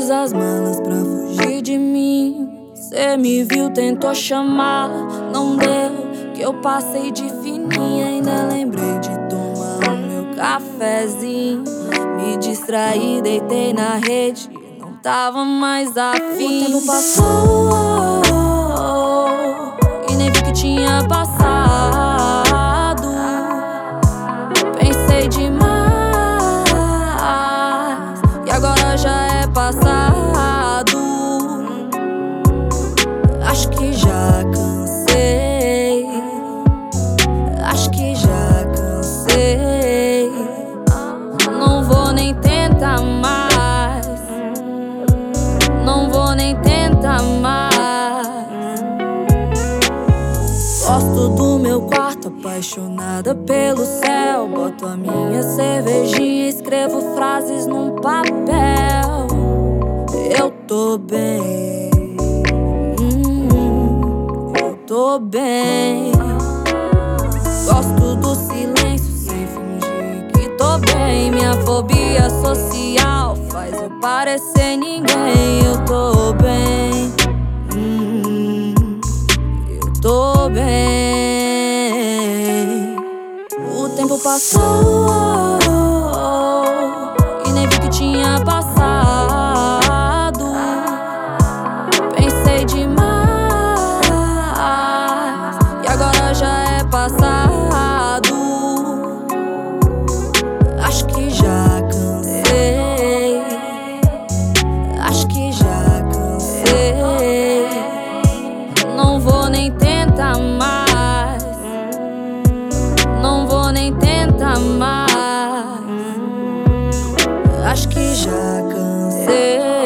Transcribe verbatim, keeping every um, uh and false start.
Fiz as malas pra fugir de mim. Cê me viu, tentou chamar, não deu, que eu passei de fininha. Ainda lembrei de tomar o meu cafezinho. Me distraí, deitei na rede, não tava mais afim. O tempo passou e nem vi que tinha passado. Pensei demais e agora já é passado. Acho que já cansei, acho que já cansei. Não vou nem tentar mais, não vou nem tentar mais. Gosto do meu quarto, apaixonada pelo céu. Boto a minha cervejinha, escrevo frases num papel. Eu tô bem, hum, eu tô bem. Gosto do silêncio sem fingir que tô bem. Minha fobia social faz eu parecer ninguém. Eu tô bem, hum, eu tô bem. O tempo passou e nem vi que tinha passado. Pensei demais e agora já é passado. Acho que já cansei, acho que já cansei. Não vou nem tentar mais, não vou nem tentar mais. Acho que já cansei.